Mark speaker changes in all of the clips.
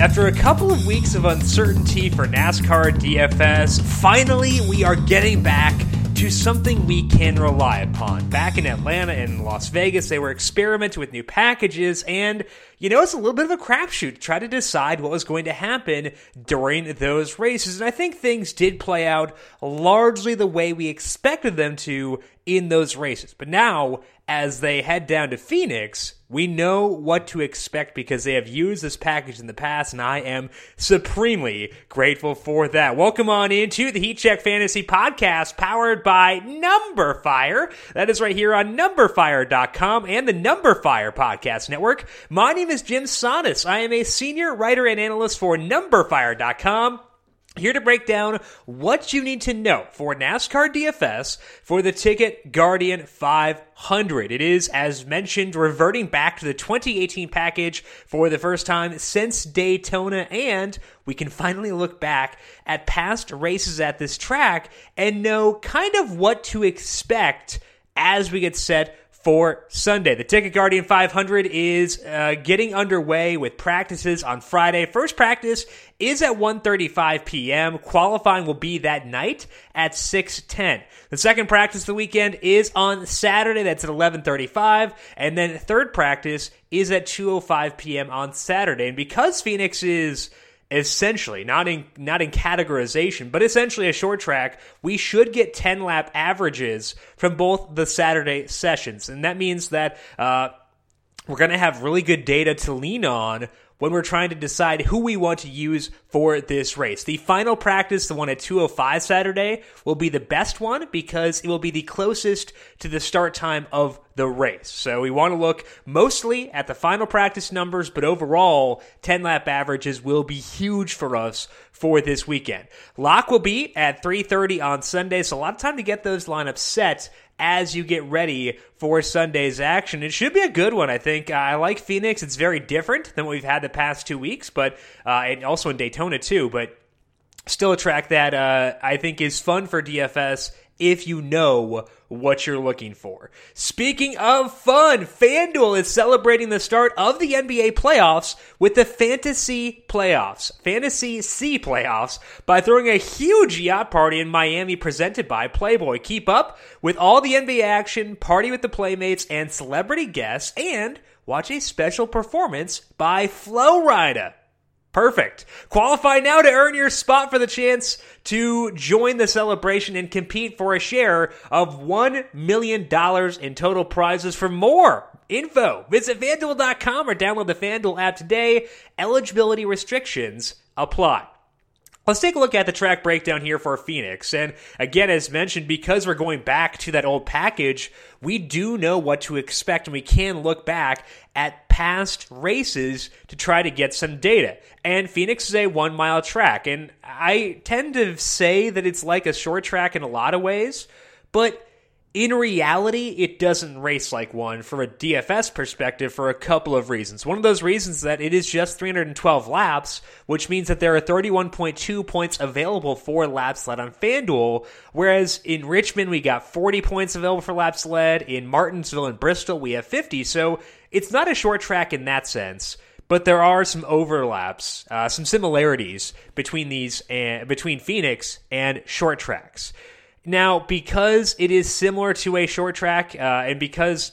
Speaker 1: After a couple of weeks of uncertainty for NASCAR DFS, finally we are getting back to something we can rely upon. Back in Atlanta and Las Vegas, they were experimenting with new packages, and it's a little bit of a crapshoot to try to decide what was going to happen during those races. And I think things did play out largely the way we expected them to in those races. But now, as they head down to Phoenix, we know what to expect because they have used this package in the past, and I am supremely grateful for that. Welcome on into the Heat Check Fantasy Podcast, powered by Numberfire. That is right here on Numberfire.com and the Numberfire Podcast Network. My name is Jim Sannes. I am a senior writer and analyst for Numberfire.com. Here to break down what you need to know for NASCAR DFS for the Ticket Guardian 500. It is, as mentioned, reverting back to the 2018 package for the first time since Daytona, and we can finally look back at past races at this track and know kind of what to expect as we get set for Sunday. The Ticket Guardian 500 is getting underway with practices on Friday. First practice is at 1:35 p.m. Qualifying will be that night at 6:10. The second practice of the weekend is on Saturday. That's at 11:35. And then third practice is at 2:05 p.m. on Saturday. And because Phoenix is essentially, not in categorization, but essentially a short track, we should get 10-lap averages from both the Saturday sessions. And that means that we're going to have really good data to lean on when we're trying to decide who we want to use for this race. The final practice, the one at 2:05 Saturday, will be the best one because it will be the closest to the start time of the race. So we want to look mostly at the final practice numbers, but overall, 10-lap averages will be huge for us for this weekend. Lock will be at 3:30 on Sunday, so a lot of time to get those lineups set as you get ready for Sunday's action. It should be a good one, I think. I like Phoenix. It's very different than what we've had the past 2 weeks, but and also in Daytona too, but still a track that I think is fun for DFS if you know what you're looking for. Speaking of fun, FanDuel is celebrating the start of the NBA playoffs with the Fantasy C playoffs, by throwing a huge yacht party in Miami presented by Playboy. Keep up with all the NBA action, party with the Playmates and celebrity guests, and watch a special performance by Flo Rida. Perfect. Qualify now to earn your spot for the chance to join the celebration and compete for a share of $1 million in total prizes. For more info, visit FanDuel.com or download the FanDuel app today. Eligibility restrictions apply. Let's take a look at the track breakdown here for Phoenix. And again, as mentioned, because we're going back to that old package, we do know what to expect, and we can look back at past races to try to get some data. And Phoenix is a 1 mile track, and I tend to say that it's like a short track in a lot of ways, but in reality, it doesn't race like one from a DFS perspective for a couple of reasons. One of those reasons is that it is just 312 laps, which means that there are 31.2 points available for laps led on FanDuel, whereas in Richmond, we got 40 points available for laps led. In Martinsville and Bristol, we have 50. So it's not a short track in that sense, but there are some overlaps, some similarities between between Phoenix and short tracks. Now, because it is similar to a short track, because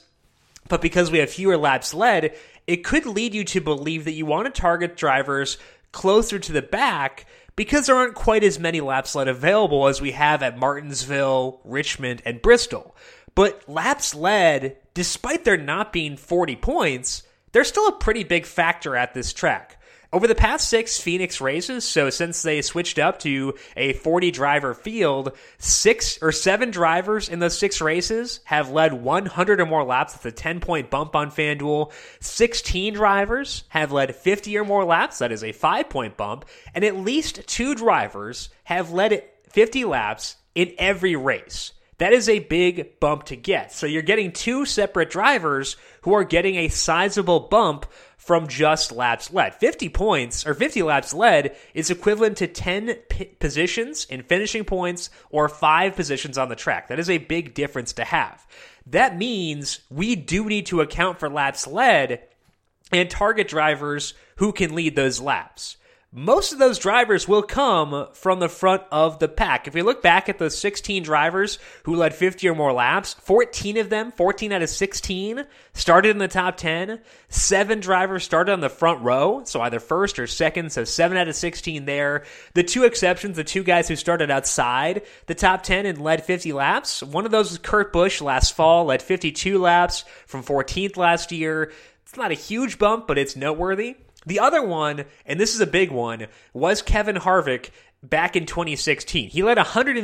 Speaker 1: we have fewer laps led, it could lead you to believe that you want to target drivers closer to the back because there aren't quite as many laps led available as we have at Martinsville, Richmond, and Bristol. But laps led, despite there not being 40 points, they're still a pretty big factor at this track. Over the past 6 Phoenix races, so since they switched up to a 40-driver field, 6 or 7 drivers in those 6 races have led 100 or more laps with a 10-point bump on FanDuel. 16 drivers have led 50 or more laps, that is a 5-point bump, and at least 2 drivers have led 50 laps in every race. That is a big bump to get. So you're getting 2 separate drivers who are getting a sizable bump from just laps led. 50 points, or 50 laps led, is equivalent to 10 positions in finishing points or 5 positions on the track. That is a big difference to have. That means we do need to account for laps led and target drivers who can lead those laps. most of those drivers will come from the front of the pack. If we look back at the 16 drivers who led 50 or more laps, 14 of them, 14 out of 16, started in the top 10. 7 drivers started on the front row, so either first or second, so 7 out of 16 there. The 2 exceptions, the 2 guys who started outside the top 10 and led 50 laps, one of those was Kurt Busch last fall, led 52 laps from 14th last year. It's not a huge bump, but it's noteworthy. The other one, and this is a big one, was Kevin Harvick back in 2016. He led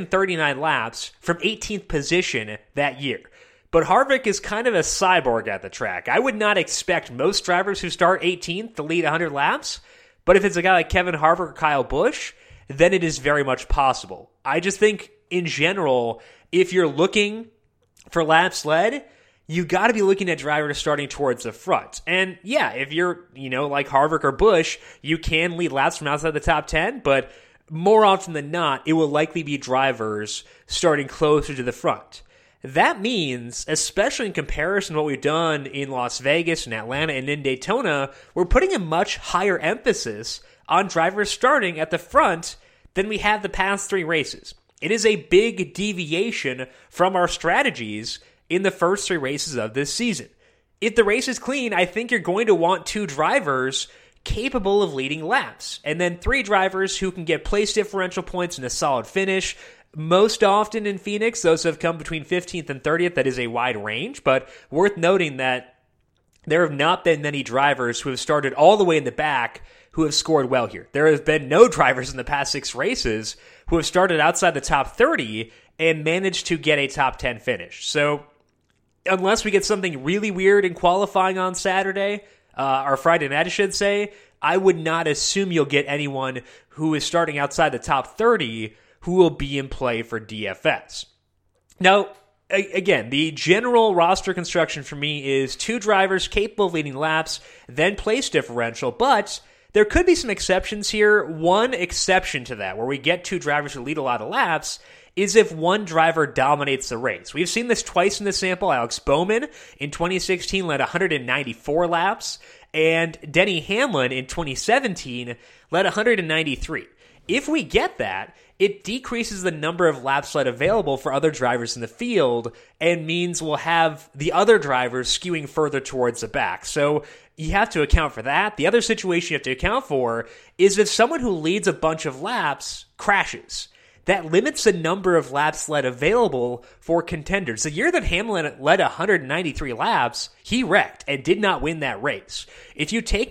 Speaker 1: 139 laps from 18th position that year. But Harvick is kind of a cyborg at the track. I would not expect most drivers who start 18th to lead 100 laps, but if it's a guy like Kevin Harvick or Kyle Busch, then it is very much possible. I just think, in general, if you're looking for laps led, you got to be looking at drivers starting towards the front. And yeah, if you're, like Harvick or Busch, you can lead laps from outside the top 10, but more often than not, it will likely be drivers starting closer to the front. That means, especially in comparison to what we've done in Las Vegas and Atlanta and in Daytona, we're putting a much higher emphasis on drivers starting at the front than we have the past 3 races. It is a big deviation from our strategies in the first 3 races of this season. If the race is clean, I think you're going to want 2 drivers capable of leading laps, and then 3 drivers who can get place differential points in a solid finish. Most often in Phoenix, those have come between 15th and 30th. That is a wide range, but worth noting that there have not been many drivers who have started all the way in the back who have scored well here. There have been no drivers in the past 6 races who have started outside the top 30 and managed to get a top 10 finish. So unless we get something really weird in qualifying on Saturday, or Friday night, I should say, I would not assume you'll get anyone who is starting outside the top 30 who will be in play for DFS. Now, again, the general roster construction for me is 2 drivers capable of leading laps, then place differential, but there could be some exceptions here. One exception to that, where we get 2 drivers who lead a lot of laps, is if one driver dominates the race. We've seen this twice in the sample. Alex Bowman in 2016 led 194 laps, and Denny Hamlin in 2017 led 193. If we get that, it decreases the number of laps led available for other drivers in the field and means we'll have the other drivers skewing further towards the back. So you have to account for that. The other situation you have to account for is if someone who leads a bunch of laps crashes. That limits the number of laps led available for contenders. The year that Hamlin led 193 laps, he wrecked and did not win that race. If you take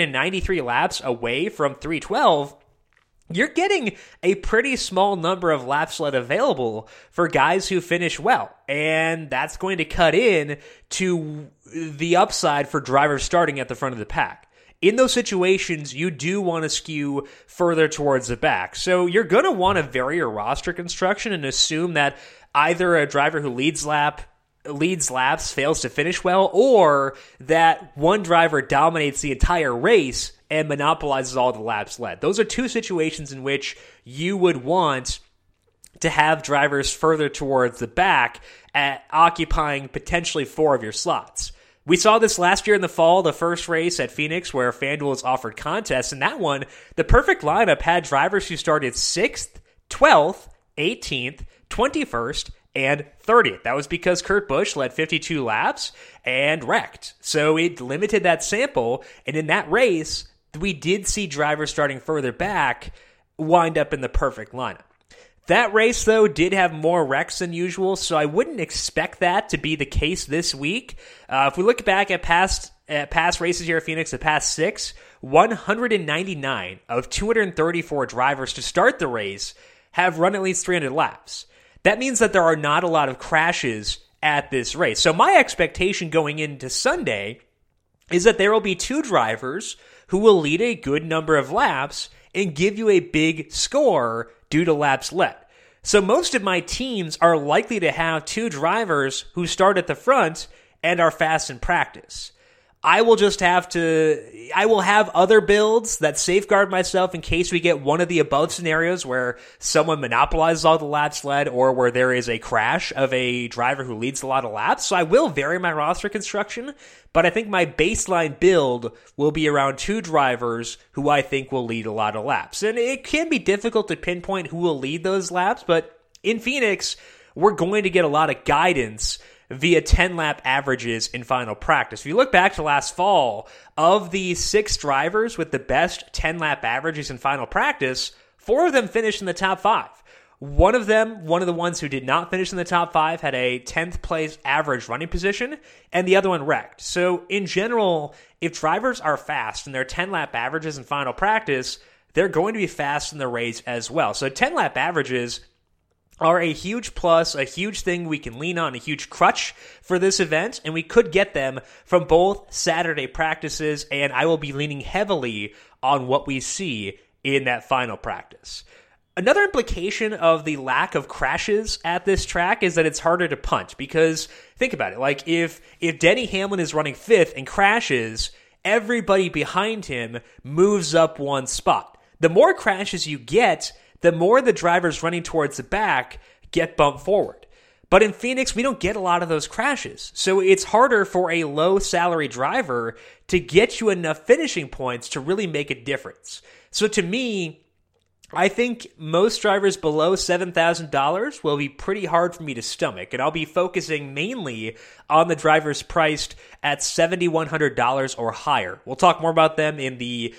Speaker 1: 193 laps away from 312, you're getting a pretty small number of laps led available for guys who finish well. And that's going to cut in to the upside for drivers starting at the front of the pack. In those situations, you do want to skew further towards the back. So you're going to want to vary your roster construction and assume that either a driver who leads laps fails to finish well, or that one driver dominates the entire race and monopolizes all the laps led. Those are 2 situations in which you would want to have drivers further towards the back at occupying potentially 4 of your slots. We saw this last year in the fall, the first race at Phoenix, where FanDuel was offered contests. In that one, the perfect lineup had drivers who started 6th, 12th, 18th, 21st, and 30th. That was because Kurt Busch led 52 laps and wrecked. So it limited that sample, and in that race, we did see drivers starting further back wind up in the perfect lineup. That race, though, did have more wrecks than usual, so I wouldn't expect that to be the case this week. If we look back at past races here at Phoenix, the past 6, 199 of 234 drivers to start the race have run at least 300 laps. That means that there are not a lot of crashes at this race. So my expectation going into Sunday is that there will be 2 drivers who will lead a good number of laps and give you a big score due to laps led. So most of my teams are likely to have 2 drivers who start at the front and are fast in practice. I will have other builds that safeguard myself in case we get one of the above scenarios where someone monopolizes all the laps led or where there is a crash of a driver who leads a lot of laps. So I will vary my roster construction, but I think my baseline build will be around 2 drivers who I think will lead a lot of laps. And it can be difficult to pinpoint who will lead those laps, but in Phoenix, we're going to get a lot of guidance via 10-lap averages in final practice. If you look back to last fall, of the 6 drivers with the best 10-lap averages in final practice, 4 of them finished in the top 5. One of the ones who did not finish in the top 5, had a 10th place average running position, and the other one wrecked. So in general, if drivers are fast in their 10-lap averages in final practice, they're going to be fast in the race as well. So 10-lap averages are a huge plus, a huge thing we can lean on, a huge crutch for this event, and we could get them from both Saturday practices, and I will be leaning heavily on what we see in that final practice. Another implication of the lack of crashes at this track is that it's harder to punt, because think about it, like if Denny Hamlin is running 5th and crashes, everybody behind him moves up 1 spot. The more crashes you get, the more the drivers running towards the back get bumped forward. But in Phoenix, we don't get a lot of those crashes. So it's harder for a low-salary driver to get you enough finishing points to really make a difference. So to me, I think most drivers below $7,000 will be pretty hard for me to stomach, and I'll be focusing mainly on the drivers priced at $7,100 or higher. We'll talk more about them in the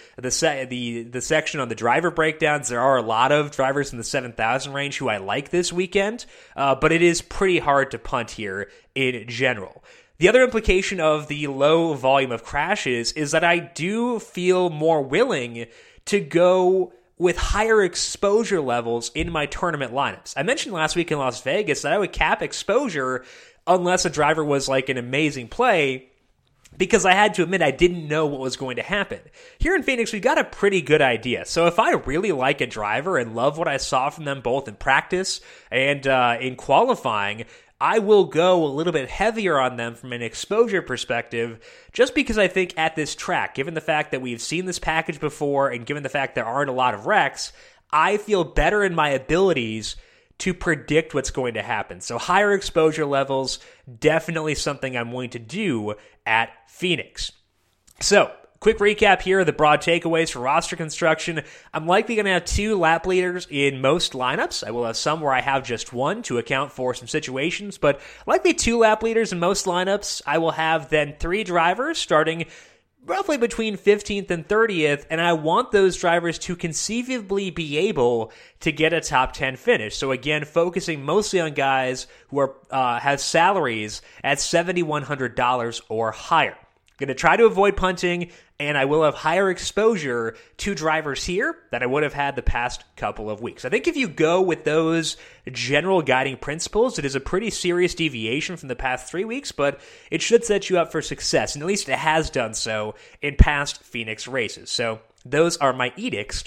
Speaker 1: section on the driver breakdowns. There are a lot of drivers in the 7,000 range who I like this weekend, but it is pretty hard to punt here in general. The other implication of the low volume of crashes is that I do feel more willing to go with higher exposure levels in my tournament lineups. I mentioned last week in Las Vegas that I would cap exposure unless a driver was like an amazing play, because I had to admit I didn't know what was going to happen. Here in Phoenix, we got a pretty good idea. So if I really like a driver and love what I saw from them both in practice and in qualifying, I will go a little bit heavier on them from an exposure perspective, just because I think at this track, given the fact that we've seen this package before and given the fact there aren't a lot of wrecks, I feel better in my abilities to predict what's going to happen. So higher exposure levels, definitely something I'm going to do at Phoenix. So, quick recap here of the broad takeaways for roster construction. I'm likely going to have 2 lap leaders in most lineups. I will have some where I have just 1 to account for some situations, but likely 2 lap leaders in most lineups. I will have then 3 drivers starting roughly between 15th and 30th, and I want those drivers to conceivably be able to get a top 10 finish. So again, focusing mostly on guys who are have salaries at $7,100 or higher. Going to try to avoid punting, and I will have higher exposure to drivers here than I would have had the past couple of weeks. I think if you go with those general guiding principles, it is a pretty serious deviation from the past 3 weeks, but it should set you up for success, and at least it has done so in past Phoenix races. So those are my edicts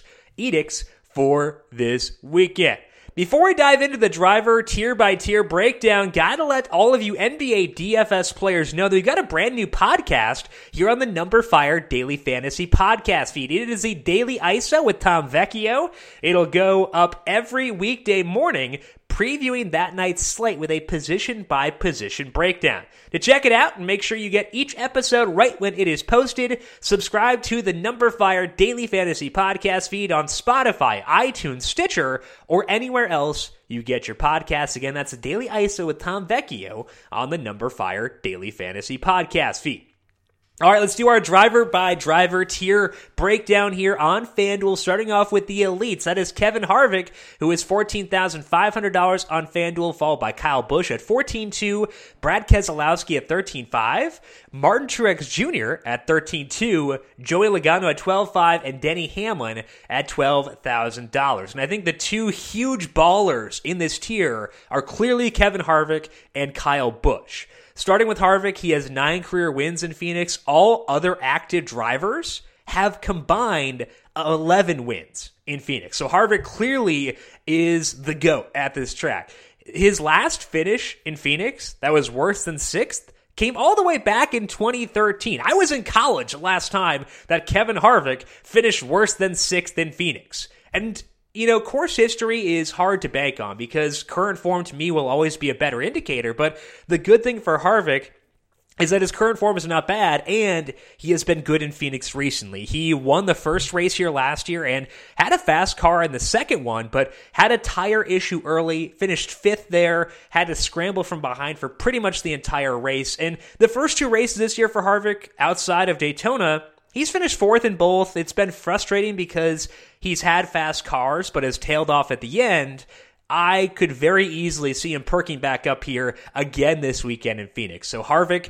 Speaker 1: for this weekend. Before we dive into the driver tier-by-tier breakdown, gotta let all of you NBA DFS players know that we've got a brand new podcast here on the Number Fire Daily Fantasy Podcast feed. It is the Daily ISO with Tom Vecchio. It'll go up every weekday morning, previewing that night's slate with a position-by-position breakdown. To check it out and make sure you get each episode right when it is posted, subscribe to the Number Fire Daily Fantasy Podcast feed on Spotify, iTunes, Stitcher, or anywhere else you get your podcasts. Again, that's the Daily ISO with Tom Vecchio on the Number Fire Daily Fantasy Podcast feed. All right, let's do our driver-by-driver tier breakdown here on FanDuel, starting off with the elites. That is Kevin Harvick, who is $14,500 on FanDuel, followed by Kyle Busch at $14,200, Brad Keselowski at $13,500, Martin Truex Jr. at $13,200, Joey Logano at $12,500, and Denny Hamlin at $12,000. And I think the 2 huge ballers in this tier are clearly Kevin Harvick and Kyle Busch. Starting with Harvick, he has 9 career wins in Phoenix. All other active drivers have combined 11 wins in Phoenix. So Harvick clearly is the GOAT at this track. His last finish in Phoenix that was worse than 6th came all the way back in 2013. I was in college last time that Kevin Harvick finished worse than 6th in Phoenix. And, course history is hard to bank on because current form to me will always be a better indicator. But the good thing for Harvick is that his current form is not bad, and he has been good in Phoenix recently. He won the first race here last year and had a fast car in the second one, but had a tire issue early, finished 5th there, had to scramble from behind for pretty much the entire race. And the first 2 races this year for Harvick, outside of Daytona, he's finished 4th in both. It's been frustrating because he's had fast cars, but has tailed off at the end. I could very easily see him perking back up here again this weekend in Phoenix. So Harvick,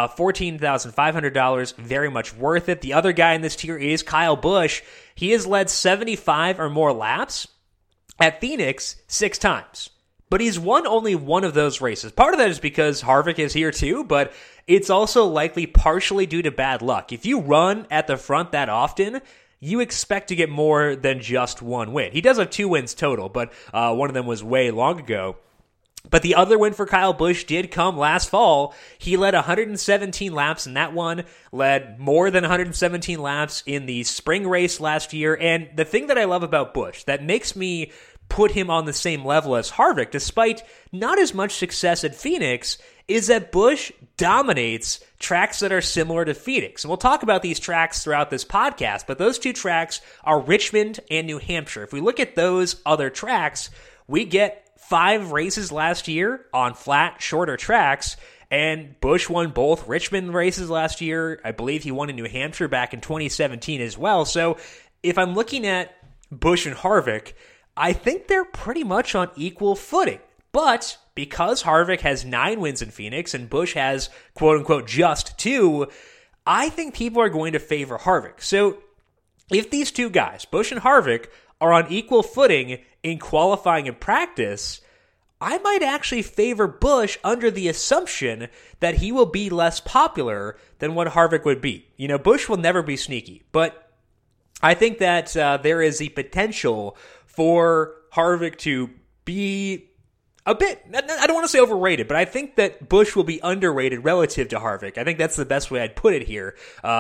Speaker 1: $14,500, very much worth it. The other guy in this tier is Kyle Busch. He has led 75 or more laps at Phoenix 6 times. But he's won only one of those races. Part of that is because Harvick is here too, but it's also likely partially due to bad luck. If you run at the front that often, you expect to get more than just one win. He does have 2 wins total, but one of them was way long ago. But the other win for Kyle Busch did come last fall. He led 117 laps in that one, led more than 117 laps in the spring race last year. And the thing that I love about Busch that makes me put him on the same level as Harvick, despite not as much success at Phoenix, is that Busch dominates tracks that are similar to Phoenix. And we'll talk about these tracks throughout this podcast, but those 2 tracks are Richmond and New Hampshire. If we look at those other tracks, we get 5 races last year on flat, shorter tracks, and Busch won both Richmond races last year. I believe he won in New Hampshire back in 2017 as well. So if I'm looking at Busch and Harvick, I think they're pretty much on equal footing. But because Harvick has 9 wins in Phoenix and Busch has, quote-unquote, just 2, I think people are going to favor Harvick. So if these 2 guys, Busch and Harvick, are on equal footing in qualifying and practice, I might actually favor Busch under the assumption that he will be less popular than what Harvick would be. Busch will never be sneaky, but I think that there is the potential for Harvick to be a bit, I don't want to say overrated, but I think that Busch will be underrated relative to Harvick. I think that's the best way I'd put it here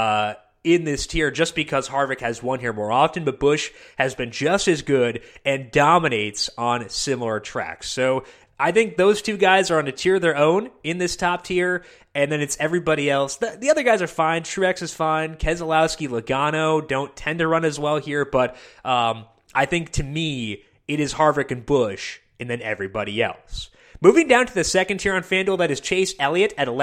Speaker 1: in this tier, just because Harvick has won here more often, but Busch has been just as good and dominates on similar tracks. So I think those 2 guys are on a tier of their own in this top tier, and then it's everybody else. The other guys are fine. Truex is fine. Keselowski, Logano don't tend to run as well here, but I think to me, it is Harvick and Busch, and then everybody else. Moving down to the second tier on FanDuel, that is Chase Elliott at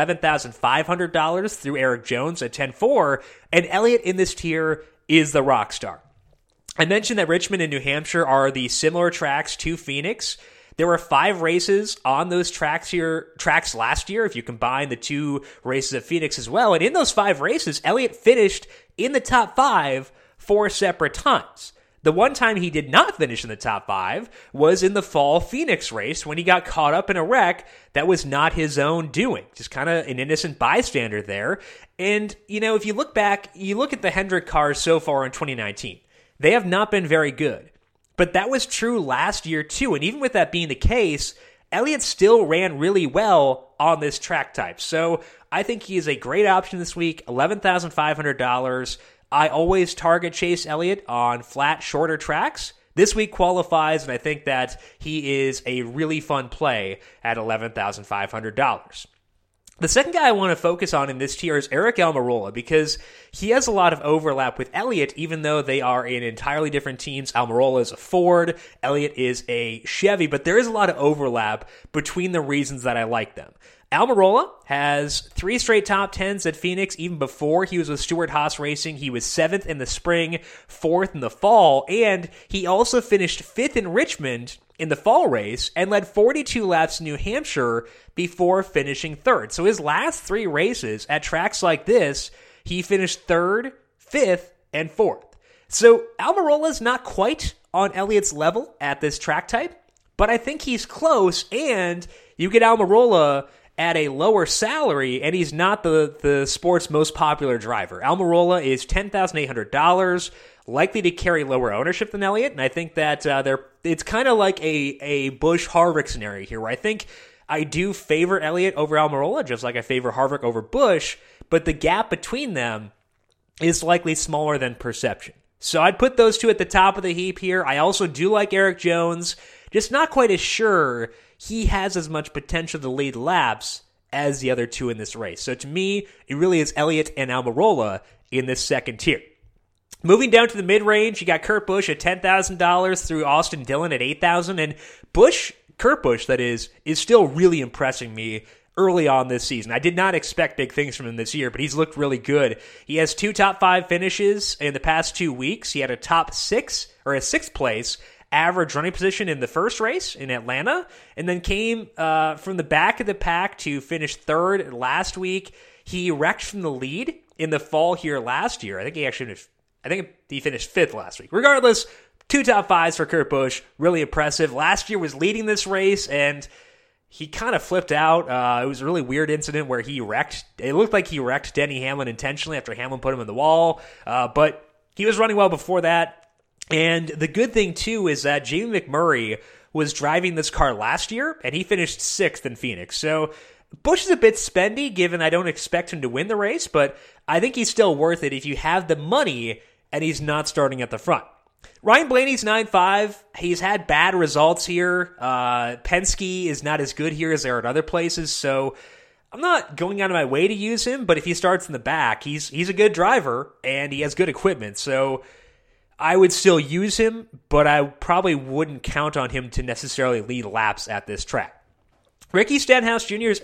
Speaker 1: $11,500 through Eric Jones at $10,400, and Elliott in this tier is the rock star. I mentioned that Richmond and New Hampshire are the similar tracks to Phoenix. There were 5 races on those tracks last year, if you combine the 2 races at Phoenix as well, and in those 5 races, Elliott finished in the top 5 4 separate times. The one time he did not finish in the top 5 was in the fall Phoenix race when he got caught up in a wreck that was not his own doing. Just kind of an innocent bystander there. And, if you look back, you look at the Hendrick cars so far in 2019. They have not been very good. But that was true last year too. And even with that being the case, Elliott still ran really well on this track type. So I think he is a great option this week, $11,500. I always target Chase Elliott on flat, shorter tracks. This week qualifies, and I think that he is a really fun play at $11,500. The second guy I want to focus on in this tier is Aric Almirola, because he has a lot of overlap with Elliott, even though they are in entirely different teams. Almirola is a Ford, Elliott is a Chevy, but there is a lot of overlap between the reasons that I like them. Almirola has 3 straight top 10s at Phoenix. Even before he was with Stewart-Haas Racing, he was 7th in the spring, 4th in the fall, and he also finished 5th in Richmond in the fall race and led 42 laps in New Hampshire before finishing 3rd. So his last 3 races at tracks like this, he finished 3rd, 5th, and 4th. So Almirola's not quite on Elliott's level at this track type, but I think he's close, and you get Almirola at a lower salary, and he's not the sport's most popular driver. Almirola is $10,800, likely to carry lower ownership than Elliott, and I think that it's kind of like a Busch-Harvick scenario here, where I think I do favor Elliott over Almirola, just like I favor Harvick over Busch, but the gap between them is likely smaller than perception. So I'd put those two at the top of the heap here. I also do like Erik Jones, just not quite as sure he has as much potential to lead laps as the other two in this race. So to me, it really is Elliott and Almirola in this second tier. Moving down to the mid-range, you got Kurt Busch at $10,000 through Austin Dillon at $8,000, and Kurt Busch, that is still really impressing me early on this season. I did not expect big things from him this year, but he's looked really good. He has 2 top 5 finishes in the past 2 weeks. He had a top 6 or a 6th place average running position in the first race in Atlanta, and then came from the back of the pack to finish 3rd last week. He wrecked from the lead in the fall here last year. I think he finished 5th last week. Regardless, 2 top 5s for Kurt Busch, really impressive. Last year was leading this race, and he kind of flipped out. It was a really weird incident where he wrecked. It looked like he wrecked Denny Hamlin intentionally after Hamlin put him in the wall. But he was running well before that. And the good thing, too, is that Jamie McMurray was driving this car last year, and he finished 6th in Phoenix. So Busch is a bit spendy, given I don't expect him to win the race, but I think he's still worth it if you have the money and he's not starting at the front. Ryan Blaney's 9.5. He's had bad results here. Penske is not as good here as they are at other places, so I'm not going out of my way to use him, but if he starts in the back, he's a good driver, and he has good equipment, so I would still use him, but I probably wouldn't count on him to necessarily lead laps at this track. Ricky Stenhouse Jr. is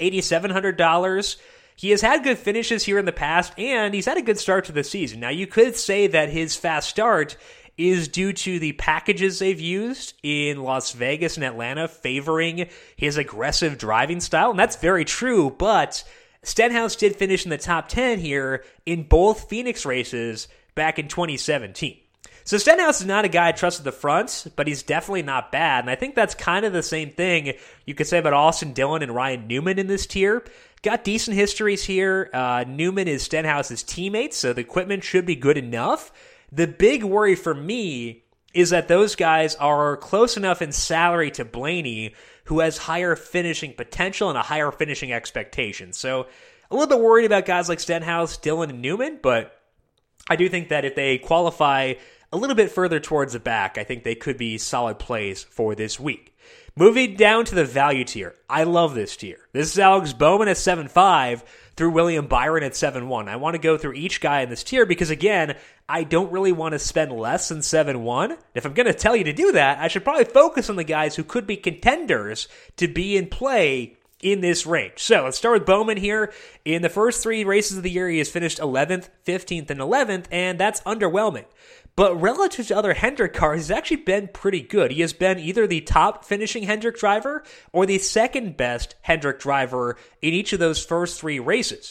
Speaker 1: $8,700. He has had good finishes here in the past, and he's had a good start to the season. Now, you could say that his fast start is due to the packages they've used in Las Vegas and Atlanta favoring his aggressive driving style, and that's very true, but Stenhouse did finish in the top 10 here in both Phoenix races back in 2017. So Stenhouse is not a guy I trust at the front, but he's definitely not bad, and I think that's kind of the same thing you could say about Austin Dillon and Ryan Newman in this tier. Got decent histories here. Newman is Stenhouse's teammate, so the equipment should be good enough. The big worry for me is that those guys are close enough in salary to Blaney, who has higher finishing potential and a higher finishing expectation. So a little bit worried about guys like Stenhouse, Dillon, and Newman, but I do think that if they qualify a little bit further towards the back, I think they could be solid plays for this week. Moving down to the value tier. I love this tier. This is Alex Bowman at 7.5 through William Byron at 7.1. I want to go through each guy in this tier because, again, I don't really want to spend less than 7.1. If I'm going to tell you to do that, I should probably focus on the guys who could be contenders to be in play in this range. So let's start with Bowman here. In the first 3 races of the year, he has finished 11th, 15th, and 11th, and that's underwhelming. But relative to other Hendrick cars, he's actually been pretty good. He has been either the top finishing Hendrick driver or the second best Hendrick driver in each of those first 3 races.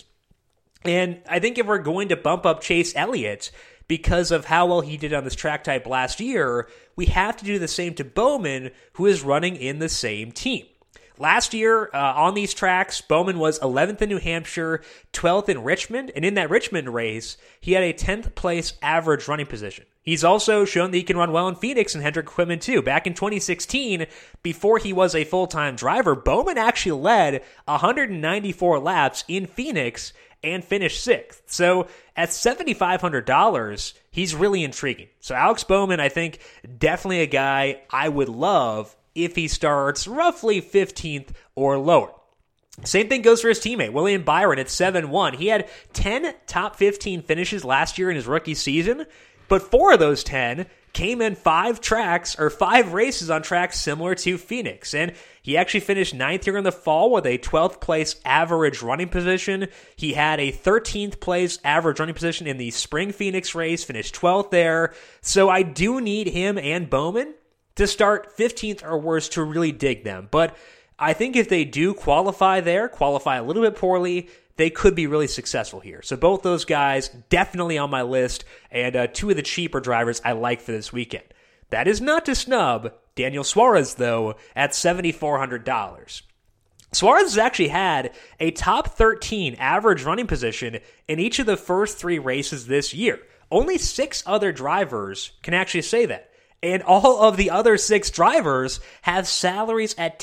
Speaker 1: And I think if we're going to bump up Chase Elliott because of how well he did on this track type last year, we have to do the same to Bowman, who is running in the same team. Last year, on these tracks, Bowman was 11th in New Hampshire, 12th in Richmond, and in that Richmond race, he had a 10th place average running position. He's also shown that he can run well in Phoenix and Hendrick equipment too. Back in 2016, before he was a full-time driver, Bowman actually led 194 laps in Phoenix and finished 6th. So at $7,500, he's really intriguing. So Alex Bowman, I think, definitely a guy I would love if he starts roughly 15th or lower. Same thing goes for his teammate, William Byron at 7.1. He had 10 top 15 finishes last year in his rookie season, but 4 of those 10 came in 5 races on tracks similar to Phoenix. And he actually finished 9th here in the fall with a 12th place average running position. He had a 13th place average running position in the spring Phoenix race, finished 12th there. So I do need him and Bowman to start 15th or worse to really dig them. But I think if they do qualify a little bit poorly, they could be really successful here. So both those guys definitely on my list, and 2 of the cheaper drivers I like for this weekend. That is not to snub Daniel Suarez, though, at $7,400. Suarez has actually had a top 13 average running position in each of the first 3 races this year. Only 6 other drivers can actually say that. And all of the other 6 drivers have salaries at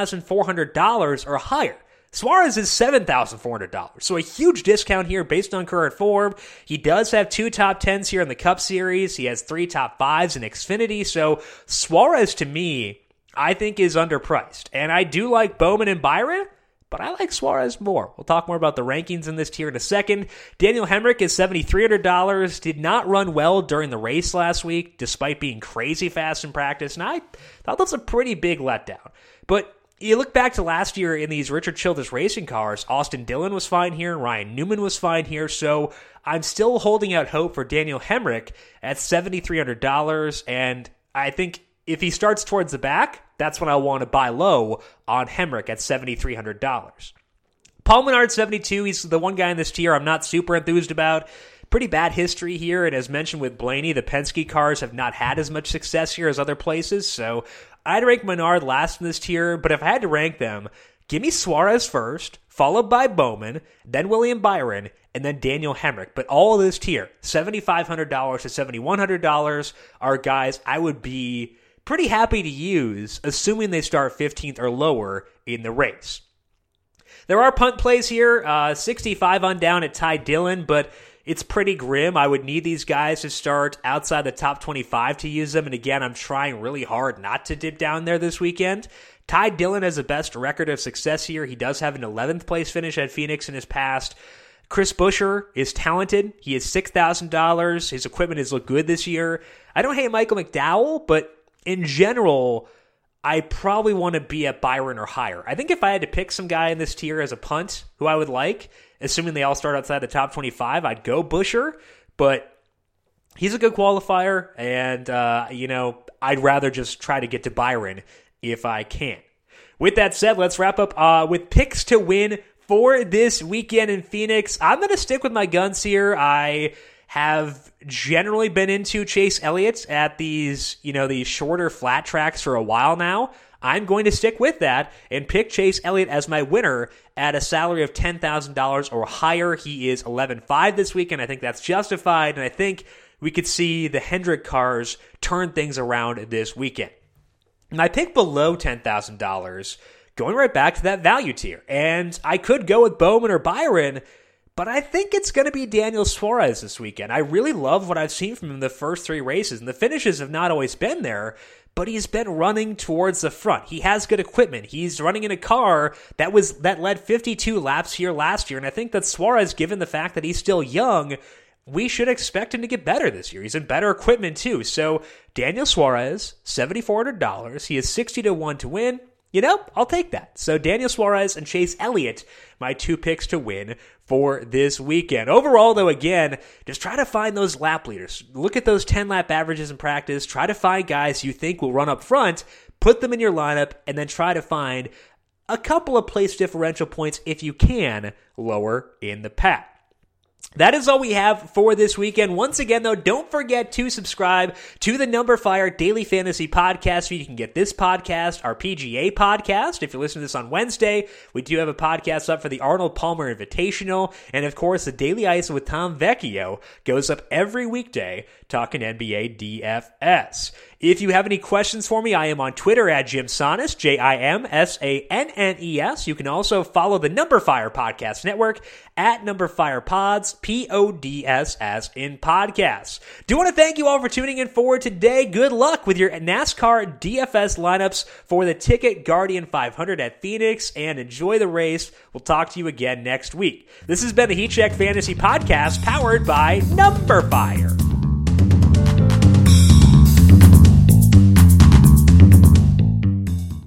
Speaker 1: $10,400 or higher. Suarez is $7,400, so a huge discount here based on current form. He does have 2 top 10s here in the Cup Series. He has 3 top 5s in Xfinity, so Suarez, to me, I think is underpriced. And I do like Bowman and Byron, but I like Suarez more. We'll talk more about the rankings in this tier in a second. Daniel Hemric is $7,300, did not run well during the race last week, despite being crazy fast in practice, and I thought that was a pretty big letdown. But you look back to last year in these Richard Childress racing cars, Austin Dillon was fine here, Ryan Newman was fine here, so I'm still holding out hope for Daniel Hemric at $7,300, and I think if he starts towards the back, that's when I want to buy low on Hemric at $7,300. Paul Menard, 72, he's the one guy in this tier I'm not super enthused about. Pretty bad history here, and as mentioned with Blaney, the Penske cars have not had as much success here as other places, so I'd rank Menard last in this tier, but if I had to rank them, give me Suarez first, followed by Bowman, then William Byron, and then Daniel Hemric. But all of this tier, $7,500 to $7,100, are guys I would be pretty happy to use, assuming they start 15th or lower in the race. There are punt plays here, 65 on down at Ty Dillon, but it's pretty grim. I would need these guys to start outside the top 25 to use them, and again, I'm trying really hard not to dip down there this weekend. Ty Dillon has the best record of success here. He does have an 11th place finish at Phoenix in his past. Chris Buescher is talented. He is $6,000. His equipment has looked good this year. I don't hate Michael McDowell, but in general, I probably want to be at Byron or higher. I think if I had to pick some guy in this tier as a punt who I would like, assuming they all start outside the top 25, I'd go Buescher, but he's a good qualifier, and, I'd rather just try to get to Byron if I can. With that said, let's wrap up with picks to win for this weekend in Phoenix. I'm going to stick with my guns here. I have generally been into Chase Elliott at these shorter flat tracks for a while now. I'm going to stick with that and pick Chase Elliott as my winner at a salary of $10,000 or higher. He is 11.5 this weekend. I think that's justified, and I think we could see the Hendrick cars turn things around this weekend. My pick below $10,000, going right back to that value tier, and I could go with Bowman or Byron, but I think it's going to be Daniel Suarez this weekend. I really love what I've seen from him in the first 3 races, and the finishes have not always been there, but he's been running towards the front. He has good equipment. He's running in a car that led 52 laps here last year, and I think that Suarez, given the fact that he's still young, we should expect him to get better this year. He's in better equipment too. So Daniel Suarez, $7,400. He is 60-1 to win. I'll take that. So Daniel Suarez and Chase Elliott, my 2 picks to win for this weekend. Overall, though, again, just try to find those lap leaders. Look at those 10-lap averages in practice. Try to find guys you think will run up front, put them in your lineup, and then try to find a couple of place differential points, if you can, lower in the pack. That is all we have for this weekend. Once again, though, don't forget to subscribe to the Number Fire Daily Fantasy Podcast. You can get this podcast, our PGA podcast. If you're listening to this on Wednesday, we do have a podcast up for the Arnold Palmer Invitational. And, of course, the Daily Ice with Tom Vecchio goes up every weekday talking NBA DFS. If you have any questions for me, I am on Twitter at Jim Sannes, JimSannes. You can also follow the Number Fire Podcast Network at Number Fire Pods, PODS as in podcasts. Do want to thank you all for tuning in for today. Good luck with your NASCAR DFS lineups for the Ticket Guardian 500 at Phoenix, and enjoy the race. We'll talk to you again next week. This has been the Heat Check Fantasy Podcast, powered by Number Fire.